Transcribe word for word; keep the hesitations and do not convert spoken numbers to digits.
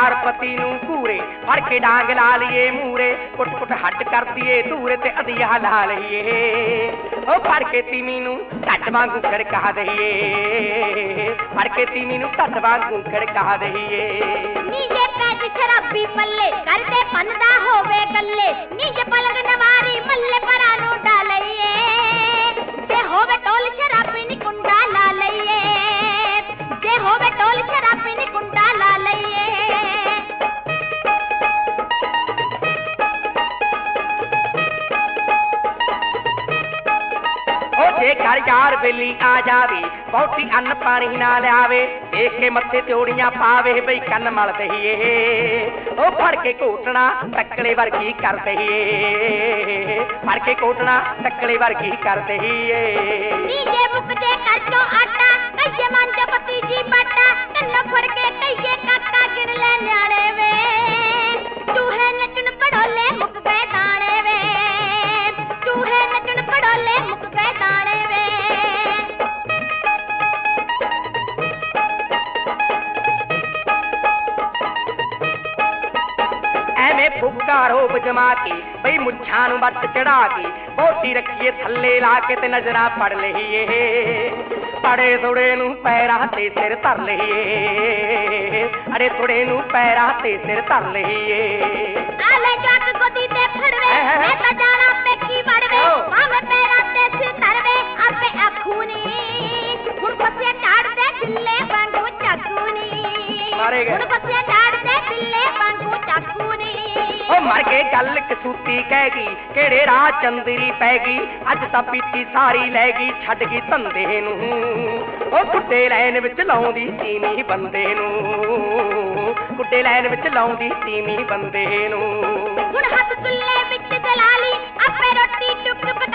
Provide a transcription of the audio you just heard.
यार पति नू घूरे फड़ के डांग ला लीए मूरे कुट कुट हट कर दिए धूरे ते अधिया ला लीए ओ फड़ के तीमी नू टट वांगू खड़का दईए फड़ के तीमी नू टट वांगू खड़का दईए नीजे पैज शराबी पल्ले करते पनदा होवे गल्ले नीजे पलंग नवारी मल्ले परा नू डालइए जे होवे टोल शराबी नी कुंडा ला लइए जे होवे टोल शराबी नी कुंडा ला लइए जे घर यार बेली आ जावे बहुती अन्न पानी ना लियावे देख के मत्थे त्योड़ियां पावे बई कन्न मल दईए ओ फड़ के घोटना टकले वर्गी कर दईए फड़ के घोटना टकले वर्गी कर दईए नीजे मुकदे कर चो आटा कईये मांझ पति जी बाटा कन्न फड़ के कईये काका गिन ले न्याणे वे चूहे नचन पड़ोले मुक गए दाने वे चूहे नचन पड़ोले मुक गए दाने वे ਐਵੇਂ ਫੁੱਕਾ ਰੋਬ ਜਮਾ ਕੇ ਬਈ ਮੁੱਛਾਂ ਨੂੰ ਵੱਟ ਚੜਾ ਕੇ ਬੋਟੀ ਰੱਖੀਏ ਥੱਲੇ ਲਾ ਕੇ ਤੇ ਨਜ਼ਰਾਂ ਪੜ ਲਈਏ ਅੜੇ ਥੋੜੇ ਨੂੰ ਪੈਰਾਂ ਤੇ ਸਿਰ ਧਰ ਲਈਏ ਅੜੇ ਥੋੜੇ ਨੂੰ ਪੈਰਾਂ ਤੇ ਸਿਰ ਧਰ ਲਈਏ ਆਲੇ ਜੱਗ ਗੋਦੀ ਤੇ ਫੜਵੇ ਮੈਂ ਤਾਂ ਜਾਣਾ ਪੇਕੀ ਵੜਵੇ ਭਾਵੇਂ ਪੈਰਾਂ ਤੇ ਸਿਰ ਧਰਵੇ ਆਪੇ ਆਖੂ ਨੀ ਹੁਣ ਫਸਿਆ ਝਾੜਦੇ ਬਿੱਲੇ ਵਾਂਗੂ ਚਾਕੂ ਨੀ ਮਾਰੇ ਗਏ ਹੁਣ ਫਸਿਆ ਝਾੜਦੇ ਬਿੱਲੇ ਵਾਂਗੂ ਚਾਕੂ ਨੀ ओ मर के गल कसूती कहगी केड़े राह चंदरी पैगी अज तां पीती सारी लैगी छड़ गई धंधे नू ओ कुड्डे लैन विच लाउंदी तीमी बंदे नू कुड्डे लैन विच लाउंदी तीमी बंदे नू हुण हथ चुल्ले विच जला ली आपे रोटी टुक